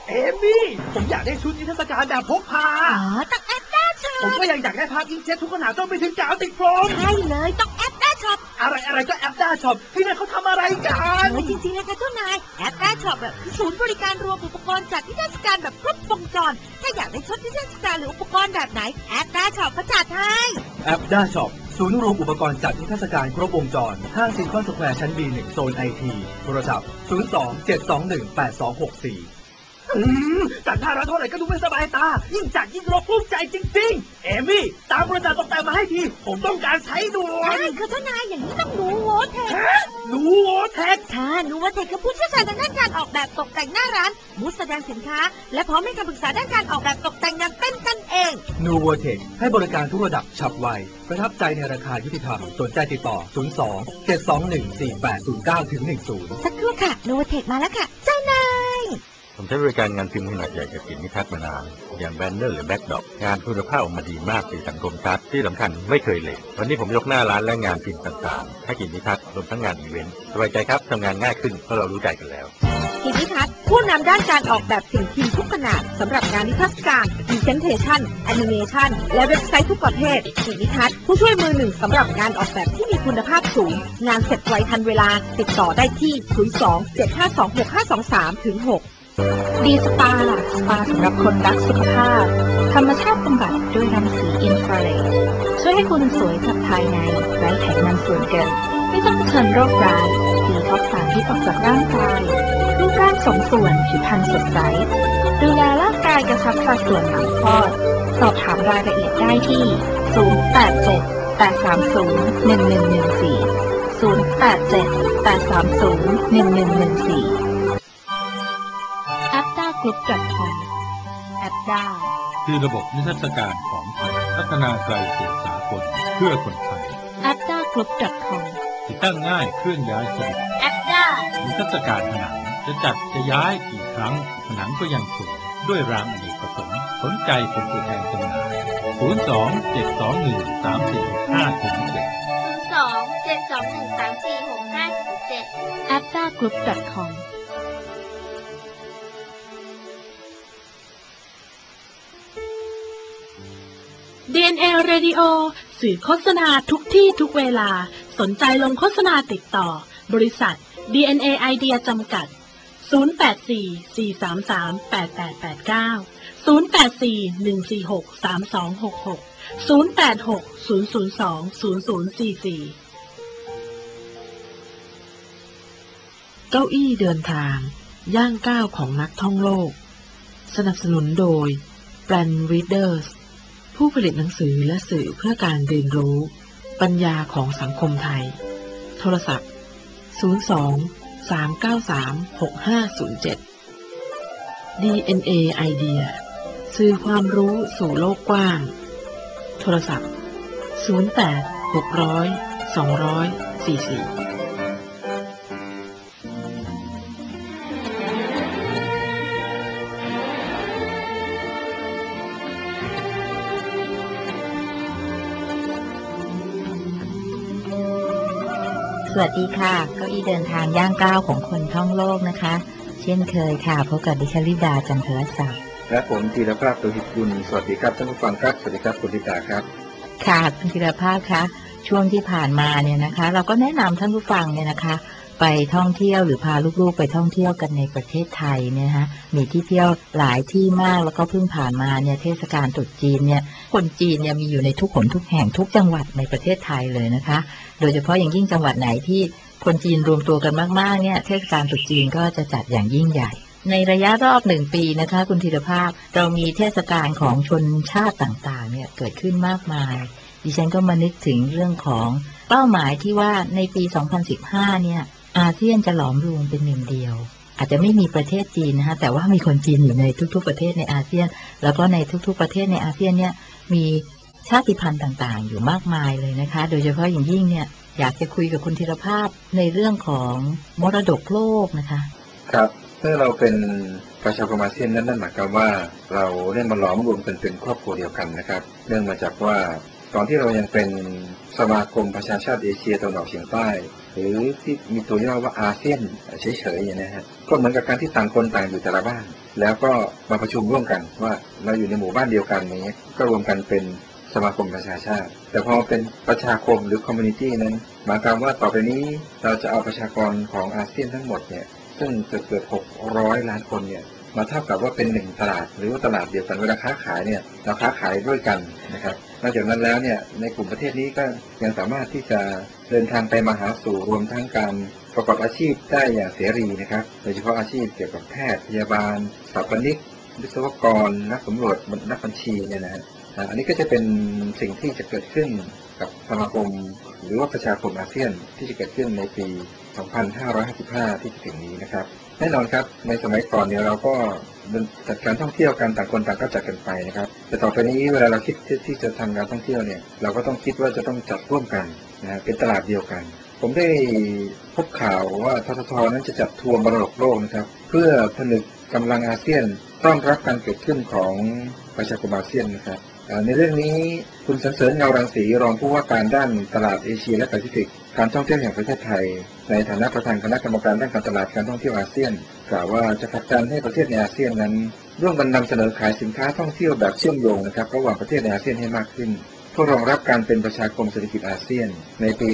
เอมี่ผมอยากได้ชุดนิทรรศการแบบพกพาต้องแอปด้าช็อปผมก็ยังอยากได้ภาพอิงเจ็ตทุกขนาดต้องไปถึงกาวติดพรมใช่เลยต้องแอปด้าช็อปอะไรก็แอปด้าช็อปที่นั่นเขาทำอะไรกันจริงๆนะคะเจ้านายแอปด้าช็อปคือศูนย์บริการรวมอุปกรณ์จัดนิทรรศการแบบครบวงจรถ้าอยากได้ชุดนิทรรศการหรืออุปกรณ์แบบไหนแอปด้าช็อปเขาจัดให้แอปด้าช็อปศูนย์รวมอุปกรณ์จัดนิทรรศการครบวงจรห้างซิลิคอนสแควร์ชั้น B1 โซนไอทีโทรศัพท์02-721-8264จัดท่าร้านเท่าไหร่ก็ดูไม่สบายตายิ่งจัดยิ่งรกลุ้มใจจริงๆเอมี่ตามบริษัทตกแต่งมาให้ทีผมต้องการใช้ด่วนได้ค่ะเจ้านายอย่างนี้ต้องนูโวเทคนูโวเทคค่ะนูโวเทคคือผู้เชี่ยวชาญทางด้านการออกแบบตกแต่งหน้าร้านบูธแสดงสินค้าและพร้อมให้คำปรึกษาด้านการออกแบบตกแต่งอย่างเป็นกันเองนูโวเทคให้บริการทุกระดับฉับไวประทับใจในราคายุติธรรมสนใจติดต่อ02-721-4809-10 สักครู่ค่ะนูโวเทคมาแล้วค่ะเจ้านายผมใช้บริการงานพิมพ์ขนาดใหญ่จากกลิ่นนิทัศน์มานานอย่างแบนเนอร์หรือแบ็กดรอปงานคุณภาพออกมาดีมากสีสันคมชัดที่สำคัญไม่เคยเหลววันนี้ผมยกหน้าร้านและงานพิมพ์ต่างๆให้กลิ่นนิทัศน์รวมทั้งงานอีเวนต์สบายใจครับทำงานง่ายขึ้นเพราะเรารู้ใจกันแล้วกลิ่นนิทัศน์ผู้นำด้านการออกแบบสิ่งพิมพ์ทุกขนาดสำหรับงานนิทรรศการพรีเซนเทชันแอนิเมชันและเว็บไซต์ทุกประเภทกลิ่นนิทัศน์ผู้ช่วยมือหนึ่งสำหรับงานออกแบบที่มีคุณภาพสูงงานเสร็จไวทันเวลาติดต่อได้ที่02-752-6523-6 ดีสปาสำหรับคนรักสุขภาพธรรมชาติบำบัดด้วยรังสีอินฟราเรดช่วยให้คุณสวยจากภายในไร้ไขมันส่วนเกินไม่ต้องเผชิญโรคร้ายดีท็อกซ์สารพิษออกจากร่างกายรูปร่างสมส่วนผิวพรรณสดใสดูแลร่างกายกระชับสัดส่วนหลังคลอดสอบถามรายละเอียดได้ที่087-830-1114 appdagroup.com แอปด้าคือระบบนิทรรศการของไทยพัฒนาไกลสู่สากลเพื่อคนไทย appdagroup.com ติดตั้งง่ายเครื่องย้ายสะดวกแอปด้านิทรรศการผนังจะจัดจะย้ายกี่ครั้งผนังก็ยังสวยด้วยรางอเนกประสงค์สนใจเป็นตัวแทนจำหน่าย 02-721-3465-7 appdagroup.com DNA Radio สื่อโฆษณาทุกที่ทุกเวลาสนใจลงโฆษณาติดต่อบริษัท DNA Idea จำกัด 084-433-8889 084-146-3266 086-002-0044 เก้าอี้เดินทางย่างก้าวของนักท่องโลกสนับสนุนโดย Brand Readers ผู้ผลิตหนังสือและสื่อเพื่อการเรียนรู้ปัญญาของสังคมไทยโทรศัพท์02-393-6507 DNA Idea สื่อความรู้สู่โลกกว้างโทรศัพท์08-600-200-44 สวัสดีค่ะเก้าอี้เดินทางย่างก้าวของคนท่องโลกนะคะเช่นเคยค่ะพบกับดิฉันลิดาจันทรศักดิ์และผมธีรภาพตุหิตกุลสวัสดีครับท่านผู้ฟังครับสวัสดีครับคุณลิดาครับค่ะคุณธีรภาพคะช่วงที่ผ่านมาเนี่ยนะคะเราก็แนะนำท่านผู้ฟังเนี่ยนะคะไปท่องเที่ยวหรือพาลูกๆไปท่องเที่ยวกันในประเทศไทยเนี่ยฮะมีที่เที่ยวหลายที่มากแล้วก็เพิ่งผ่านมาเนี่ยเทศกาลตรุษจีนเนี่ยคนจีนเนี่ยมีอยู่ในทุกหนทุกแห่งทุกจังหวัดในประเทศไทยเลยนะคะโดยเฉพาะอย่างยิ่งจังหวัดไหนที่คนจีนรวมตัวกันมากๆเนี่ยเทศกาลตรุษจีนก็จะจัดอย่างยิ่งใหญ่ในระยะรอบ1 ปีนะคะคุณธีรภาพเรามีเทศกาลของชนชาติต่างๆเนี่ยเกิดขึ้นมากมายดิฉันก็มานึกถึงเรื่องของเป้าหมายที่ว่าในปี 2015 เนี่ยอาเซียนจะหลอมรวมเป็นหนึ่งเดียวอาจจะไม่มีประเทศจีนนะคะแต่ว่ามีคนจีนอยู่ในทุกๆประเทศในอาเซียนแล้วก็ในทุกๆประเทศในอาเซียนเนี่ยมีชาติพันธุ์ต่างๆอยู่มากมายเลยนะคะโดยเฉพาะอย่างยิ่งเนี่ยอยากจะคุยกับคุณธีรภาพในเรื่องของมรดกโลกนะคะครับเมื่อเราเป็นประชาคมอาเซียนนั่นหมายความว่าเราได้มาล้อมรวมกันเป็นครอบครัวเดียวกันนะครับเนื่องมาจากว่าตอนที่เรายังเป็นสมาคมประชาชาติเอเชียตะวันออกเฉียงใต้หรือที่มีตัวย่อว่าอาเซียนเฉยๆอย่างนี้ฮะก็เหมือนกับการที่ต่างคนต่างอยู่แต่ละบ้านแล้วก็มาประชุมร่วมกันว่าเราอยู่ในหมู่บ้านเดียวกันนี้ก็รวมกันเป็นสมาคมประชาชาติแต่พอเป็นประชาคมหรือคอมมูนิตี้นั้นหมายความว่าต่อไปนี้เราจะเอาประชากรของอาเซียนทั้งหมดเนี่ยซึ่งจะเกิด600 ล้านคนเนี่ยมาเท่ากับว่าเป็น1ตลาดหรือว่าตลาดเดียวกันเวลาค้าขายเนี่ยเราค้าขายด้วยกันนะครับนอกจากนั้นแล้วเนี่ยในกลุ่มประเทศนี้ก็ยังสามารถที่จะเดินทางไปมาหาสู่รวมทั้งการประกอบอาชีพได้อย่างเสรีนะครับโดยเฉพาะอาชีพเกี่ยวกับแพทย์พยาบาลสถาปนิกวิศวกรนักสำรวจนักบัญชีเนี่ยนะฮะอันนี้ก็จะเป็นสิ่งที่จะเกิดขึ้นกับสมาคมหรือว่าประชาคมอาเซียนที่จะเกิดขึ้นในปี 2555 ที่จะถึงนี้นะครับแน่นอนครับในสมัยก่อนเนี่ยเราก็จัดการท่องเที่ยวกันต่างคนต่างก็จัดกันไปนะครับแต่ต่อไปนี้เวลาเราคิดที่จะทำการท่องเที่ยวเนี่ยเราก็ต้องคิดว่าจะต้องจัดร่วมกันนะเป็นตลาดเดียวกันผมได้พบข่าวว่าททท.นั้นจะจัดทัวร์มรดกโลกนะครับเพื่อผนึกกำลังอาเซียนต้อนรับการเกิดขึ้นของประชาคมอาเซียนนะครับในเรื่องนี้คุณสรรเสริญเงารังสีรองผู้ว่าการด้านตลาดเอเชียและแปซิฟิกการท่องเที่ยวแห่งประเทศไทยในฐานะประธานคณะกรรมการด้านการตลาดการท่องเที่ยวอาเซียนกล่าวว่าจะผลักดันให้ประเทศในอาเซียนนั้นร่วมกันนำเสนอขายสินค้าท่องเที่ยวแบบเชื่อมโยงนะครับระหว่างประเทศในอาเซียนให้มากขึ้นเพื่อรองรับการเป็นประชาคมเศรษฐกิจอาเซียนในปี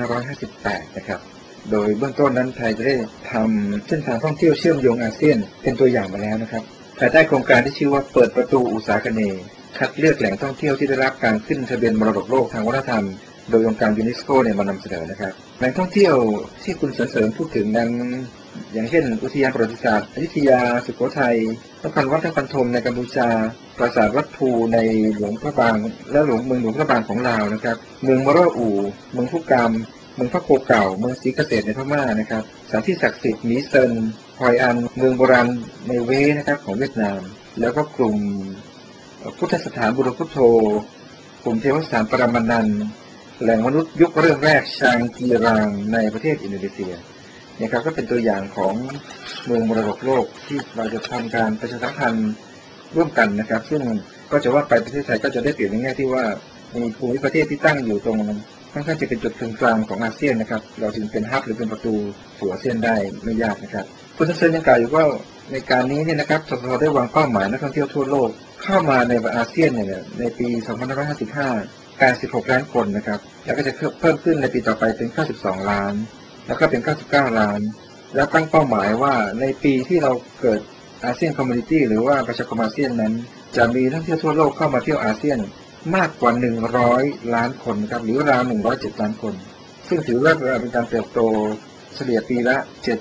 2558 นะครับโดยเบื้องต้นนั้นไทยจะได้ทำเส้นทางท่องเที่ยวเชื่อมโยงอาเซียนเป็นตัวอย่างมาแล้วนะครับภายใต้โครงการที่ชื่อว่าเปิดประตูอุตสาหกรรมคัดเลือกแหล่งท่องเที่ยวที่ได้รับการขึ้นทะเบียนมรดกโลกทางวัฒนธรรมโดยองค์การยูเนสโกเนี่ยมานำเสนอนะครับแหล่งท่องเที่ยวที่คุณสรรเสริญพูดถึงนั้นอย่างเช่นอุทยานประวัติศาสตร์อยุธยาสุโขทัยนครวัดนครธมในกัมพูชาปราสาทวัดภูในหลวงพระบางและเมืองหลวงพระบางของลาวนะครับเมืองมะโรอู่เมืองพุกามเมืองพระโคเก่าเมืองศรีเกษตรในพม่านะครับสถานที่ศักดิ์สิทธิ์หมีเซินฮอยอันเมืองโบราณในเวนะครับของเวียดนามแล้วก็กลุ่มพุทธสถานบุรพุทโธกลุ่มเทวสถานปรมานันท์แหล่งมนุษย์ยุคเริ่มแรกชางกีรางในประเทศอินโดนีเซียนะครับก็เป็นตัวอย่างของเมืองมรดกโลกที่เราจะทำการประชาสัมพันธ์ร่วมกันนะครับซึ่งก็จะว่าไปประเทศไทยก็จะได้เปรียบในแง่ที่ว่ามีภูมิประเทศที่ตั้งอยู่ตรงค่อนข้างจะเป็นจุดกลางของอาเซียนนะครับเราจึงเป็นฮับหรือเป็นประตูสู่อาเซียนได้ไม่ยากนะครับคุณทัศน์ยังกล่าวอยู่ว่าในการนี้เนี่ยนะครับททท.ได้วางเป้าหมายนักท่องเที่ยวทั่วโลกเข้ามาในอาเซียนเนี่ยในปี 2555 86 ล้านคนนะครับแล้วก็จะเพิ่มขึ้นในปีต่อไปเป็น 92 ล้านแล้วก็เป็น 99 ล้านและตั้งเป้าหมายว่าในปีที่เราเกิดอาเซียนคอมมูนิตี้หรือว่าประชาคมอาเซียนนั้นจะมีนักท่องเที่ยวทั่วโลกเข้ามาเที่ยวอาเซียนมากกว่า100 ล้านคนครับหรือราว107 ล้านคนซึ่งถือว่าเป็นการเติบโตเฉลี่ยปีละ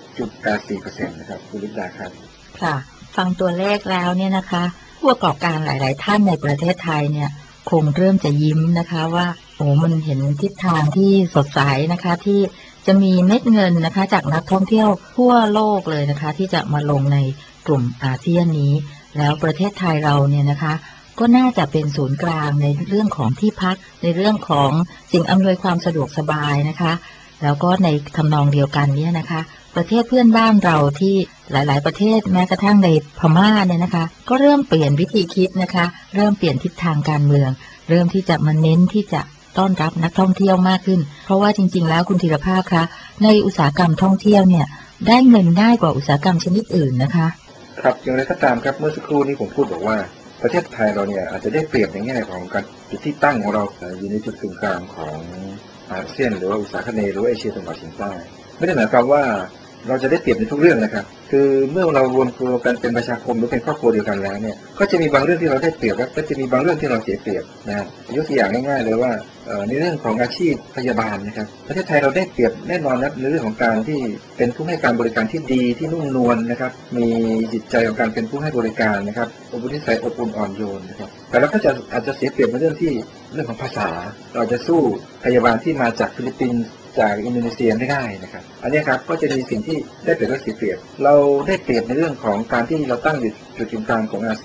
7.84% นะครับคุณลิปดาครับค่ะฟังตัวเลขแล้วเนี่ยนะคะผู้ประกอบการหลายๆท่านในประเทศไทยเนี่ยคงเริ่มจะยิ้มนะคะว่าโอ้มันเห็นทิศทางที่สดใสนะคะที่จะมีเม็ดเงินนะคะจากนักท่องเที่ยวทั่วโลกเลยนะคะที่จะมาลงในกลุ่มอาเซียนนี้แล้วประเทศไทยเราเนี่ยนะคะก็น่าจะเป็นศูนย์กลางในเรื่องของที่พักในเรื่องของสิ่งอำนวยความสะดวกสบายนะคะแล้วก็ในทำนองเดียวกันเนี่ยนะคะประเทศเพื่อนบ้านเราที่หลายๆประเทศแม้กระทั่งในพม่าเนี่ยนะคะก็เริ่มเปลี่ยนวิธีคิดนะคะเริ่มเปลี่ยนทิศทางการเมืองเริ่มที่จะมาเน้นที่จะต้อนรับนักท่องเที่ยวมากขึ้นเพราะว่าจริงๆแล้วคุณธีรภาพคะในอุตสาหกรรมท่องเที่ยวเนี่ยได้เงินง่ายกว่าอุตสาหกรรมชนิดอื่นนะคะครับอย่างไรก็ตามครับเมื่อสักครู่นี้ผมพูดบอกว่าประเทศไทยเราเนี่ยอาจจะได้เปรียบในแง่ของการจุดที่ตั้งของเราอยู่ในจุดกึ่งกลางของอาเซียนหรือว่าอุตสาหกรรมหรือว่าเอเชียตะวันออกเฉียงใต้ไม่ได้หมายความว่าเราจะได้เปรียบในทุกเรื่องนะครับคือเมื่อเรารวมตัวกันเป็นประชาคมหรือเป็นครอบครัวเดียวกันแล้วเนี่ยก็จะมีบางเรื่องที่เราได้เปรียบและก็จะมีบางเรื่องที่เราเสียเปรียบนะยกตัวอย่างง่ายๆเลยว่าในเรื่องของอาชีพพยาบาลนะครับประเทศไทยเราได้เปรียบแน่นอนนะในเรื่องของการที่เป็นผู้ให้การบริการที่ดีที่นุ่มนวลนะครับมีจิตใจของการเป็นผู้ให้บริการนะครับอุปนิสัยอบอุ่นอ่อนโยนนะครับแต่เราก็อาจจะเสียเปรียบในเรื่องของภาษาเราจะสู้พยาบาลที่มาจากฟิลิปปินส์จากอินโดนีเซียไม่ได้นะครับอันนี้ครับก็จะมีสิ่งที่ได้เปรียบและเสียเปรียบเราได้เปรียบในเรื่องของการที่เราตั้งอยู่จุดกึ่งกลางของอาเซียน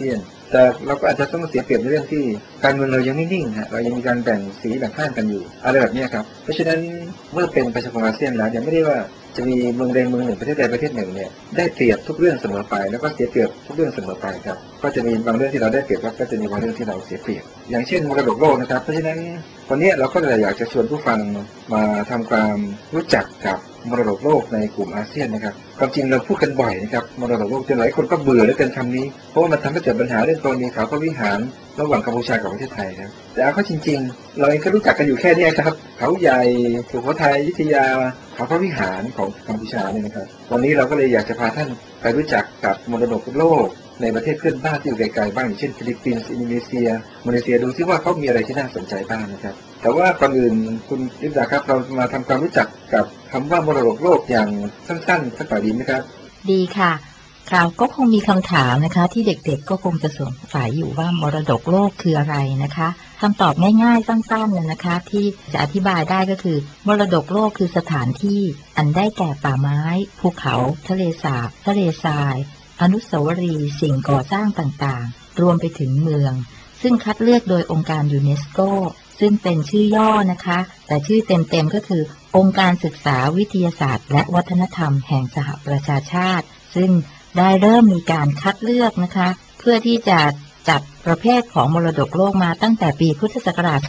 แต่เราก็อาจจะต้องเสียเปรียบในเรื่องที่การเมืองเรายังไม่นิ่งฮะเรายังมีการแบ่งสีแบ่งข้างกันอยู่อะไรแบบนี้ครับเพราะฉะนั้นเมื่อเป็นประชาคมอาเซียนแล้วยังไม่ได้ว่าจะมีเมืองใดเมืองหนึ่งประเทศใดประเทศหนึ่งเนี่ยได้เปรียบทุกเรื่องเสมอไปแล้วก็เสียเปรียบทุกเรื่องเสมอไปครับก็จะมีบางเรื่องที่เราได้เปรียบก็จะมีบางเรื่องที่เราเสียเปรียบอย่างเช่นมรดกโลกนะครับเพราะฉะนั้นวันนี้เราก็เลยอยากจะชวนผู้ฟังมาทำความรู้จักกับมรดกโลกในกลุ่มอาเซียนนะครับความจริงเราพูดกันบ่อยนะครับมรดกโลกจนหลายคนก็เบื่อแล้วกันคำนี้เพราะว่ามันทำให้เกิดปัญหาเรื่องกรณีเขาพระวิหารระหว่างกัมพูชากับประเทศไทยนะแต่เอาเข้าจริงๆเราเองก็รู้จักกันอยู่แค่นี้ครับเขาใหญ่สุโขทัยอยุธยาเขาพระวิหารของกัมพูชาเนี่ยนะครับวันนี้เราก็เลยอยากจะพาท่านไปรู้จักกับมรดกโลกในประเทศเพื่อนบ้านที่อยู่ไกลๆบ้างอย่างเช่นฟิลิปปินส์อินโดนีเซียมาเลเซียดูซิว่าเขามีอะไรที่น่าสนใจบ้างนะครับแต่ว่าก่อนอื่นคุณลิปดาครับเรามาทำความรู้จักกับคำว่ามรดกโลกอย่างสั้นๆสักหน่อยดีไหมครับดีค่ะค่ะก็คงมีคำถามนะคะที่เด็กๆก็คงจะสงสัยอยู่ว่ามรดกโลกคืออะไรนะคะคำตอบง่ายๆสั้นๆเลยนะคะที่จะอธิบายได้ก็คือมรดกโลกคือสถานที่อันได้แก่ป่าไม้ภูเขาทะเลสาบทะเลทรายอนุสาวรีย์สิ่งก่อสร้างต่างๆรวมไปถึงเมืองซึ่งคัดเลือกโดยองค์การยูเนสโกซึ่งเป็นชื่อย่อนะคะแต่ชื่อเต็มๆก็คือองค์การศึกษาวิทยาศาสตร์และวัฒนธรรมแห่งสหประชาชาติซึ่งได้เริ่มมีการคัดเลือกนะคะเพื่อที่จะจัดประเภทของมรดกโลกมาตั้งแต่ปีพุทธศักราช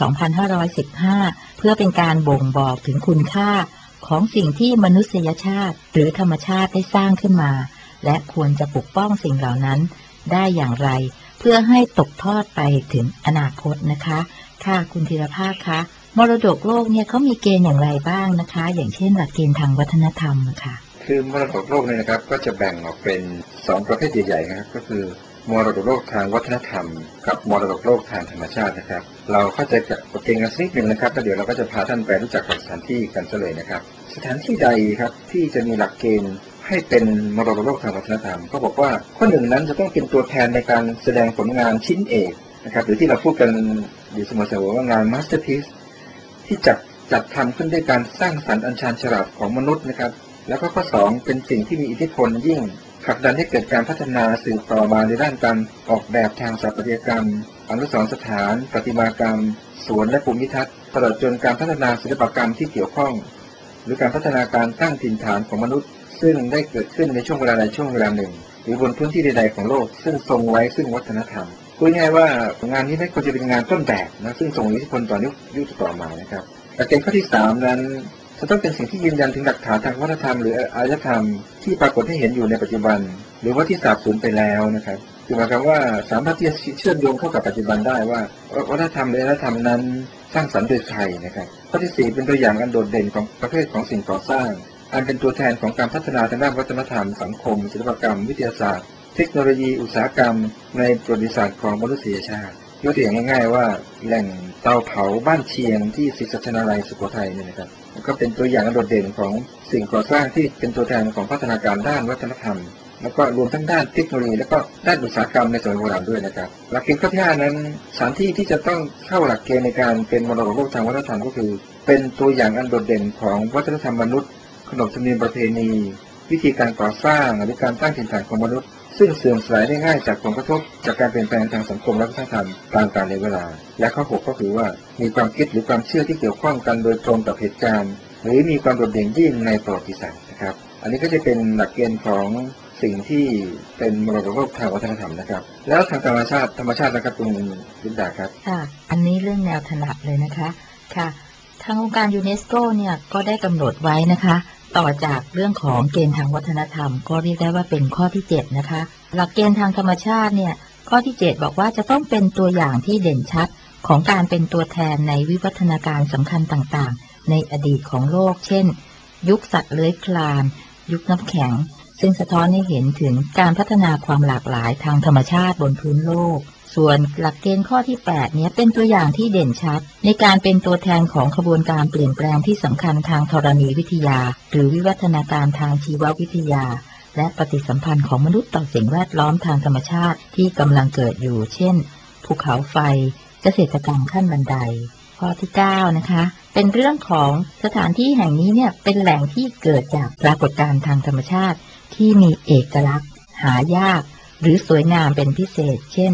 2515 เพื่อเป็นการบ่งบอกถึงคุณค่าของสิ่งที่มนุษยชาติหรือธรรมชาติได้สร้างขึ้นมาและควรจะปกป้องสิ่งเหล่านั้นได้อย่างไรเพื่อให้ตกทอดไปถึงอนาคตนะคะค่ะคุณธีรภาคคะมรดกโลกเนี่ยเขามีเกณฑ์อย่างไรบ้างนะคะอย่างเช่นหลักเกณฑ์ทางวัฒนธรรมค่ะคือมรดกโลกเนี่ยนะครับก็จะแบ่งออกเป็น2ประเภทใหญ่ๆนะครับก็คือมรดกโลกทางวัฒนธรรมกับมรดกโลกทางธรรมชาตินะครับเราเข้าใจกับกฎเกณฑ์กันสักนิดหนึ่งนะครับแล้วเดี๋ยวเราก็จะพาท่านไปรู้จักกับสถานที่กันเลยนะครับสถานที่ใดครับที่จะมีหลักเกณฑ์ให้เป็นมรดกโลกทางวัฒนธรรมก็บอกว่าข้อหนึ่งนั้นจะต้องเป็นตัวแทนในการแสดงผลงานชิ้นเอกนะครับหรือที่เราพูดกันอยู่เสมอๆว่างานมาสเตอร์พีซที่จัดทำขึ้นด้วยการสร้างสรรค์อันชาญฉลาดของมนุษย์นะครับแล้วก็ข้อ2เป็นสิ่งที่มีอิทธิพลยิ่งผลักดันให้เกิดการพัฒนาสืบต่อมาในด้านการออกแบบทางสถาปัตยกรรมอนุสรณ์สถานประติมากรรมสวนและภูมิทัศน์ตลอดจนการพัฒนาศิลปกรรมที่เกี่ยวข้องหรือการพัฒนาการตั้งถิ่นฐานของมนุษย์ซึ่งได้เกิดขึ้นในช่วงเวลาใดช่วงเวลาหนึ่งหรือบนพื้นที่ใดๆของโลกซึ่งทรงไว้ซึ่งวัฒนธรรมพูดง่ายๆว่างานนี้ไม่ควรจะเป็นงานต้นแบบนะซึ่งทรงอิทธิพลต่อยุคต่อมานะครับหลักเกณฑ์ข้อที่3นั้นจะต้องเป็นสิ่งที่ยืนยันถึงหลักฐานทางวัฒนธรรมหรืออารยธรรมที่ปรากฏให้เห็นอยู่ในปัจจุบันหรือว่าที่สาบสูญไปแล้วนะครับคือหมายความว่าสามารถที่จะเชื่อมโยงเข้ากับปัจจุบันได้ว่าวัฒนธรรมหรืออารยธรรมนั้นสร้างสรรค์โดยใครนะครับข้อที่4เป็นตัวอย่างอันโดดเด่นของประเภทของสิ่งก่อสร้างอันเป็นตัวแทนของการพัฒนาทางด้านวัฒนธรรมสังคมศิลปกรรมวิทยาศาสตร์เทคโนโลยีอุตสาหกรรมในประวัติศาสตร์ของมนุษยชาติยกตัวอย่างง่ายๆว่าแหล่งเตาเผาบ้านเชียงที่ศรีสัชนาลัยสุโขทัยเนี่ยนะครับก็เป็นตัวอย่างอันโดดเด่นของสิ่งก่อสร้างที่เป็นตัวแทนของพัฒนาการด้านวัฒนธรรมแล้วก็รวมทั้งด้านเทคโนโลยีและก็ด้านอุตสาหกรรมในสมัยโบราณด้วยนะครับหลักเกณฑ์ข้อที่5นั้นสถานที่ที่จะต้องเข้าหลักเกณฑ์ในการเป็นมรดกโลกทางวัฒนธรรมก็คือเป็นตัวอย่างอันโดดเด่นของวัฒนธรรมมนุษย์ขนบธรรมเนียมประเพณีวิธีการก่อสร้างหรือการตั้งถิ่นฐานของมนุษย์ซึ่งเสื่อมสลายได้ง่ายจากผลกระทบจากการเปลี่ยนแปลงทางสังคมและวัฒนธรรมตามกาลเวลาและข้อ6ก็คือว่ามีความคิดหรือความเชื่อที่เกี่ยวข้องกันโดยตรงกับเหตุการณ์หรือมีความโดดเด่นยิ่งในประวัติศาสตร์นะครับอันนี้ก็จะเป็นหลักเกณฑ์ของสิ่งที่เป็นมรดกโลกทางวัฒนธรรมนะครับแล้วทางธรรมชาตินะครับคุณลินดาครับค่ะอันนี้เรื่องแนวถนัดเลยนะคะค่ะทางองค์การยูเนสโกเนี่ยก็ได้กำหนดไว้นะคะต่อจากเรื่องของเกณฑ์ทางวัฒนธรรมก็เรียกได้ว่าเป็นข้อที่7นะคะหลักเกณฑ์ทางธรรมชาติเนี่ยข้อที่7บอกว่าจะต้องเป็นตัวอย่างที่เด่นชัดของการเป็นตัวแทนในวิวัฒนาการสำคัญต่างๆในอดีตของโลกเช่นยุคสัตว์เลื้อยคลานยุคน้ำแข็งซึ่งสะท้อนให้เห็นถึงการพัฒนาความหลากหลายทางธรรมชาติบนพื้นโลกส่วนหลักเกณฑ์ข้อที่8เนี้ยเป็นตัวอย่างที่เด่นชัดในการเป็นตัวแทนของขบวนการเปลี่ยนแปลงที่สำคัญทางธรณีวิทยาหรือวิวัฒนาการทางชีววิทยาและปฏิสัมพันธ์ของมนุษย์ต่อสิ่งแวดล้อมทางธรรมชาติที่กำลังเกิดอยู่เช่นภูเขาไฟเกษตรกรรมขั้นบันไดข้อที่9นะคะเป็นเรื่องของสถานที่แห่งนี้เนี่ยเป็นแหล่งที่เกิดจากปรากฏการณ์ทางธรรมชาติที่มีเอกลักษณ์หายากหรือสวยงามเป็นพิเศษเช่น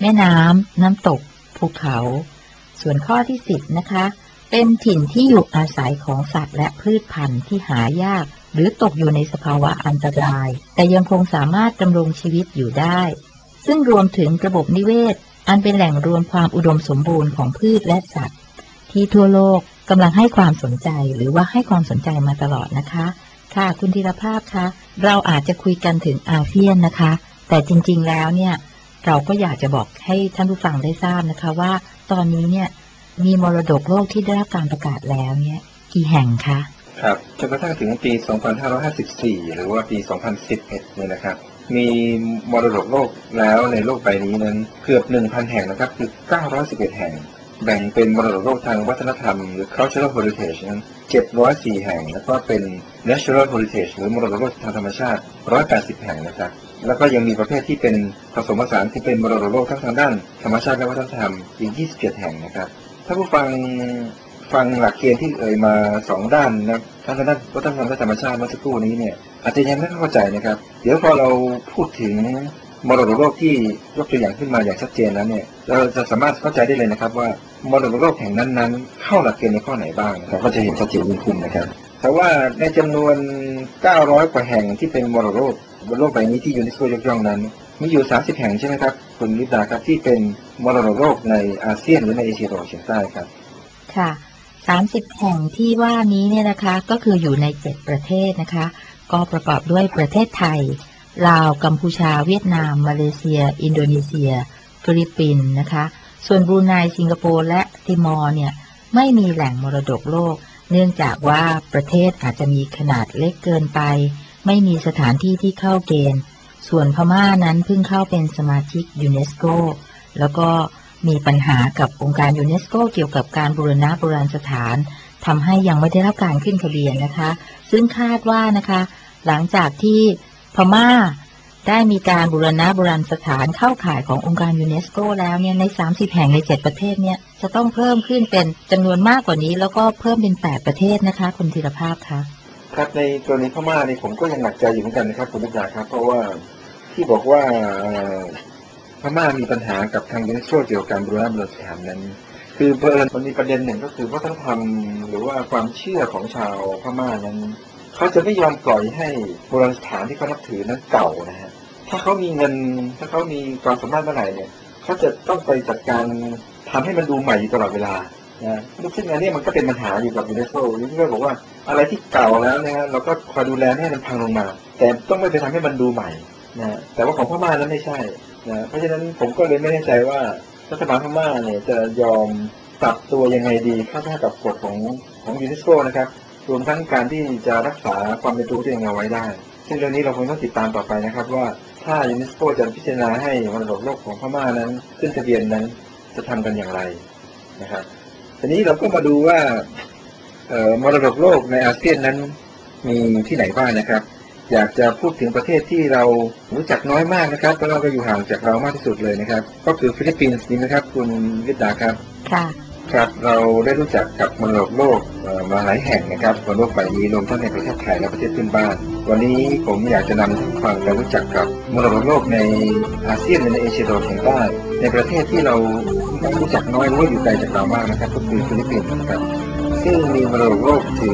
แม่น้ำน้ำตกภูเขาส่วนข้อที่10นะคะเป็นถิ่นที่อยู่อาศัยของสัตว์และพืชพันธุ์ที่หายากหรือตกอยู่ในสภาวะอันตรายแต่ยังคงสามารถดำรงชีวิตอยู่ได้ซึ่งรวมถึงระบบนิเวศอันเป็นแหล่งรวมความอุดมสมบูรณ์ของพืชและสัตว์ที่ทั่วโลกกำลังให้ความสนใจหรือว่าให้ความสนใจมาตลอดนะคะค่ะคุณธีรภาพคะเราอาจจะคุยกันถึงอาเซียนนะคะแต่จริงๆแล้วเนี่ยเราก็อยากจะบอกให้ท่านผู้ฟังได้ทราบนะคะว่าตอนนี้เนี่ยมีมรดกโลกที่ได้รับการประกาศแล้วเนี่ยกี่แห่งคะครับจนกระทั่งถึงปี 2554 หรือว่าปี 2011 เนี่ยนะครับมีมรดกโลกแล้วในโลกใบนี้นั้นเกือบ 1,000 แห่งนะครับคือ 911 แห่งแบ่งเป็นมรดกโลกทางวัฒนธรรมหรือ cultural heritage นั้น 704 แห่งแล้วก็เป็น natural heritage หรือมรดกโลกทางธรรมชาติ 180 แห่งนะครับแล้วก็ยังมีประเภทที่เป็นผสมผสานที่เป็นมรดกโลกทั้งทางด้านธรรมชาติและวัฒนธรรมอีก 27 แห่งนะครับถ้าผู้ฟังหลักเกณฑ์ที่เอ่ยมา2ด้านนะทั้งด้านวัฒนธรรมและธรรมชาติเมื่อสักครู่นี้เนี่ยอาจจะยังไม่เข้าใจนะครับเดี๋ยวพอเราพูดถึงมรดกโลกที่ยกตัวอย่างขึ้นมาอย่างชัดเจนแล้วเนี่ยเราจะสามารถเข้าใจได้เลยนะครับว่ามรดกโลกแห่งนั้นๆเข้าหลักเกณฑ์ในข้อไหนบ้างเราก็จะเห็นชัดเจนยิ่งขึ้นนะครับแต่ว่าในจำนวน900 กว่าแห่งที่เป็นมรดกโลกบนโลกใบนี้ที่ยูเนสโกยกย่องนั้นมีอยู่30 แห่งใช่ไหมครับคุณนิดาครับที่เป็นมรดกโลกในอาเซียนหรือในเอเชียตะวันออกเฉียงใต้ครับค่ะ30 แห่งที่ว่านี้เนี่ยนะคะก็คืออยู่ใน7ประเทศนะคะก็ประกอบด้วยประเทศไทยลาวกัมพูชาเวียดนามมาเลเซียอินโดนีเซียฟิลิปปินส์นะคะส่วนบรูไนสิงคโปร์และติมอร์เนี่ยไม่มีแหล่งมรดกโลกเนื่องจากว่าประเทศอาจจะมีขนาดเล็กเกินไปไม่มีสถานที่ที่เข้าเกณฑ์ส่วนพม่านั้นเพิ่งเข้าเป็นสมาชิกยูเนสโกแล้วก็มีปัญหากับองค์การยูเนสโกเกี่ยวกับการบูรณะโบราณสถานทำให้ยังไม่ได้รับการขึ้นทะเบียนนะคะซึ่งคาดว่านะคะหลังจากที่พม่าได้มีการบูรณะโบราณสถานเข้าข่ายขององค์การยูเนสโกแล้วเนี่ยใน30 แห่งใน7ประเทศเนี่ยจะต้องเพิ่มขึ้นเป็นจำนวนมากกว่านี้แล้วก็เพิ่มเป็น8ประเทศนะคะคุณธีรภาพคะครับในกรณีพม่านี่ผมก็ยังหนักใจอยู่เหมือนกันนะครับคุณนิดาครับเพราะว่าที่บอกว่าพม่ามีปัญหากับทางยูเนสโกเกี่ยวกับการบูรณะโบราณสถานนั้นคือเพิ่มมันมีประเด็นหนึ่งก็คือวัฒนธรรมหรือว่าความเชื่อของชาวพม่านั้นเขาจะไม่ยอมปล่อยให้โบราณสถานที่เขานับถือนั้นเก่านะฮะถ้าเขามีเงินถ้าเขามีความสามารถเมื่อไหร่เนี่ยเขาจะต้องไปจัดการทำให้มันดูใหม่อยู่ตลอดเวลานะซึ่งอันนี้มันก็เป็นปัญหาอยู่กับยูเนสโกยูเนสโกบอกว่าอะไรที่เก่าแล้วนะฮะเราก็คอยดูแลให้มันพังลงมาแต่ต้องไม่ไปทำให้มันดูใหม่นะแต่ว่าของพม่านั้นไม่ใช่นะเพราะฉะนั้นผมก็เลยไม่แน่ใจว่ารัฐบาลพม่าเนี่ยจะยอมปรับตัวยังไงดีเข้ากับกฎของยูเนสโกนะครับรวมทั้งการที่จะรักษาความเป็นตัวตัวเองเอาไว้ได้ซึ่งเรื่องนี้เราคงต้องติดตามต่อไปนะครับว่าถ้ายูเนสโกจะพิจารณาให้มรดกโลกของพม่านั้นขึ้นทะเบียนนั้นจะทำกันอย่างไรนะครับทีนี้เราก็มาดูว่ามรดกโลกในอาเซียนนั้นมีที่ไหนบ้างนะครับอยากจะพูดถึงประเทศที่เรารู้จักน้อยมากนะครับเพราะเราก็อยู่ห่างจากเรามากที่สุดเลยนะครับก็คือฟิลิปปินส์นะครับคุณวิดาครับค่ะครับเราได้รู้จักกับมรดกโลกมาหลายแห่งนะครับบนโลกใบนี้รวมทั้งในประเทศไทยและประเทศเพื่อนบ้านวันนี้ผมอยากจะนำท่านฟังไปรู้จักกับมรดกโลกในอาเซียนและในเอเชียตะวันออกเฉียงใต้ในประเทศที่เรารู้จักน้อยหรือว่าอยู่ไกลจากเรามากนะครับก็คือฟิลิปปินส์นะครับซึ่งมีมรดกโลกถึง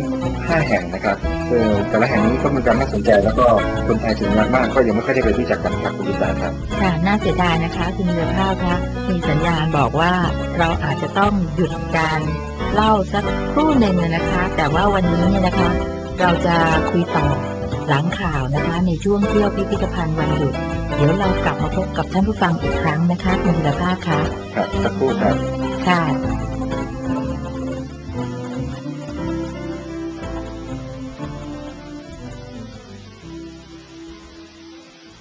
5 แห่งนะครับแต่ละแห่งนี้ก็มีความน่าสนใจแล้วก็คนไทยจำนวนมากก็ยังไม่ค่อยได้ไปรู้จักกันครับคุณวิสาครับค่ะน่าเสียดายนะคะคุณธีรภาพคะมีสัญญาณบอกว่าเราอาจจะต้องหยุดการเล่าสักครู่หนึ่งนะคะแต่ว่าวันนี้เนี่ยนะคะเราจะคุยต่อหลังข่าวนะคะในช่วงเที่ยวพิพิธภัณฑ์วันหยุดเดี๋ยวเรากลับมาพบกับท่านผู้ฟังอีกครั้งนะคะคุณธีรภาพคะครับสักครู่ครับค่ะ